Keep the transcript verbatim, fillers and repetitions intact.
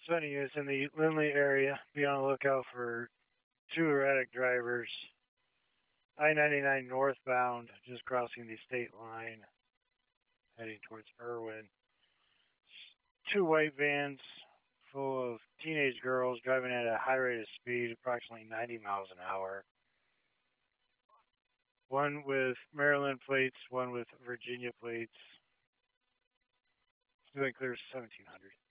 Sunny is in the Lindley area. Be on the lookout for two erratic drivers. I ninety-nine northbound, just crossing the state line, heading towards Irwin. Two white vans full of teenage girls driving at a high rate of speed, approximately ninety miles an hour. One with Maryland plates, one with Virginia plates. Doing clear seventeen hundred.